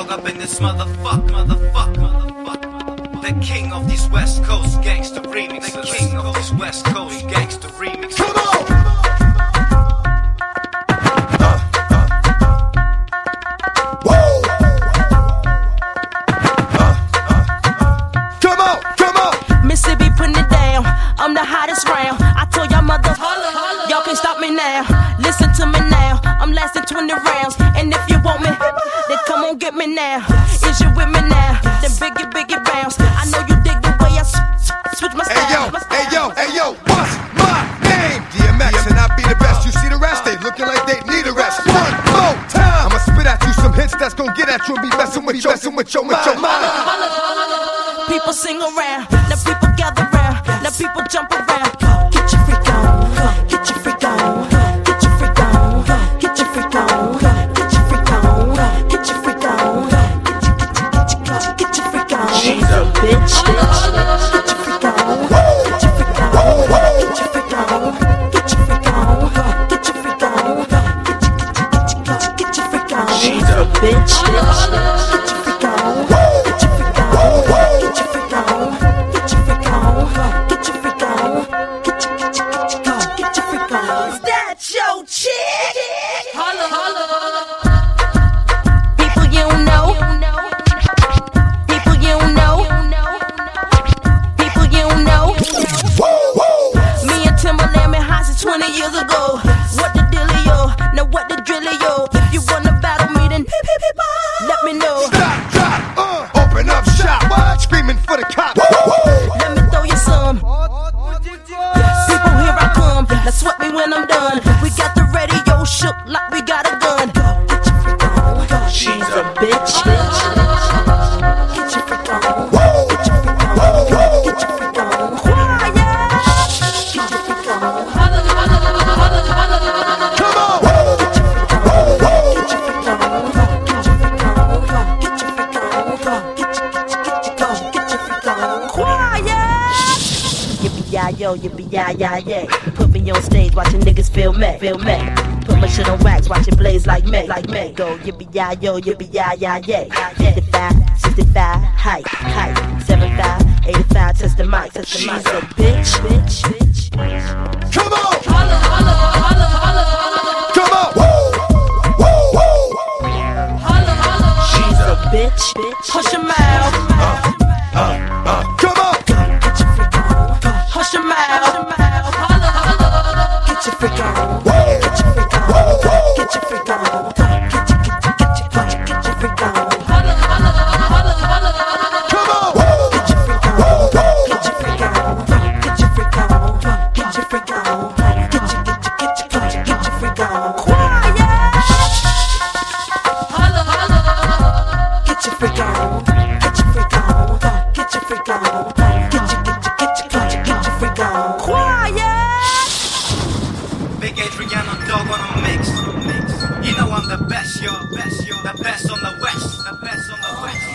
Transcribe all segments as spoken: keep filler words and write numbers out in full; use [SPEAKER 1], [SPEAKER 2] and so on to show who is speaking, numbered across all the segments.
[SPEAKER 1] dog up in this motherfucker, motherfucker, motherfucker. The king of these West Coast gangsta remix. The king of these West Coast gangsta remix.
[SPEAKER 2] Come on!
[SPEAKER 3] Mississippi putting it down, I'm the hottest round. I told y'all mother, y'all can't stop me now. Listen to me now, I'm lasting twenty rounds. And if you want me, then come on get me now. Is you with me now? Then biggie, biggie bounce. I know you dig the way I switch my style.
[SPEAKER 2] Hey yo, hey yo, hey yo, what's my name? D M X, and I be the best. You see the rest, they looking like they need a rest. One more time, I'ma spit at you some hits that's gonna get at you and be messing with your, messing with your, with your mind.
[SPEAKER 3] People sing around, now people gather round, now people jump around. Get your freak on, get your freak on, get your freak on, get your freak on, get your freak on, get your freak on, get your get your freak on. She's a bitch, bitch. Get your freak on, get your freak on, get your freak on, get your freak on, get your freak on, get your get your freak on. She's a bitch, bitch. Get your freak on, get your freak on. Holla, holla. People you don't know, people you don't know, people you don't know. Me and Timberland been hot since twenty years ago. What the dealio? Now what the drillio? If you wanna battle me, then let me know.
[SPEAKER 2] Stop, drop, uh, open up shop. What? Screaming for the cops.
[SPEAKER 3] Let me throw you some. People, here I come. Now sweat me when I'm done. We got the radio shook like we got a gun. Get your freak on. She's a bitch. Get your freak on. Get your freak on. Get your freak on. Quiet. Get your freak on.
[SPEAKER 2] Come on.
[SPEAKER 3] Get your freak on. Get your freak on. Get your freak on. Get your freak on. Get your get your get your freak on. Quiet. Yippee-yi-yo, yippee-yi-yi-yay. Put me on stage, watching niggas feel me, feel me. Put my shit on wax, watch it blaze like me, like me. Go yippee-yi-yo, yippee-yi-yi-yay. fifty-five, sixty-five, height, height. seventy-five, eighty-five, test the mic, test the mic. So bitch, bitch, bitch.
[SPEAKER 2] Come on.
[SPEAKER 3] Holla, holla, holla, holla, holla.
[SPEAKER 2] Come on. Woo, woo, woo.
[SPEAKER 3] Holla, holla. She's a bitch, bitch. Hush your mouth.
[SPEAKER 2] Uh, uh, uh. Come on.
[SPEAKER 3] Get your freak on. Hush your mouth. Holla, holla. Get your freak on. Get your freak on. Get your freak on. Get your get your get your get your freak on. Holla, holla, holla, holla.
[SPEAKER 2] Come on.
[SPEAKER 3] Get your freak on. Get your freak on. Get your freak on. Get your freak on. Get your get your get your get your get your freak on. Quiet. Holla, holla. Get your freak on. Get your freak on. Get your freak on. Get your get your get your get your get your freak on. Quiet.
[SPEAKER 1] Big Adrian on dog on a mix. You know I'm the best, yo, best, yo, the best on the west, the best on the west.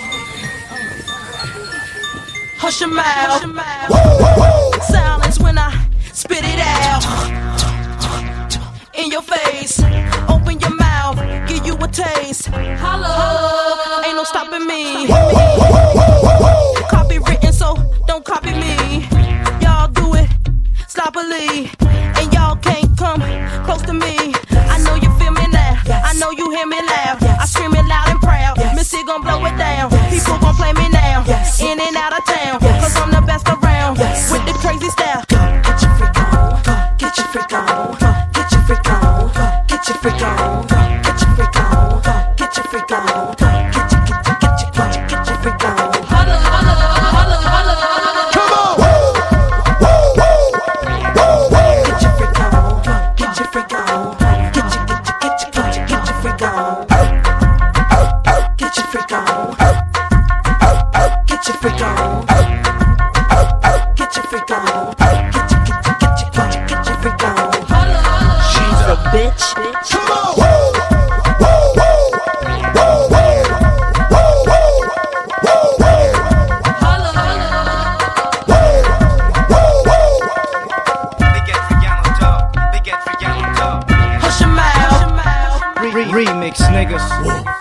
[SPEAKER 3] Hush your mouth. Silence when I spit it out in your face. Open your mouth, give you a taste. Holla, ain't no stopping me. Copywritten, so don't copy me. Y'all do it sloppily, and y'all can't come close to me. I know you feel me now. I know you hear me loud. I scream it loud and proud. Missy gon' blow it down. People gon' play me now. In and out of town, cause I'm the best around. With the crazy style. Get your freak on. Get your freak on. Get your freak on. Get your freak on. Get your freak on. Get your freak on. Get your get your get your get your get your freak on. Holla, holla, holla, holla.
[SPEAKER 2] Come on.
[SPEAKER 3] Get your freak on. Get your freak on. Get your get your get your get your get your freak on. Get your freak on. Get your freak on. Get your freak on. Get your get your get your get your get your freak on. She's a bitch.
[SPEAKER 2] Come on.
[SPEAKER 1] Big Adrian on dog, Big Adrian on dog.
[SPEAKER 3] Hush your mouth.
[SPEAKER 1] Remix niggas.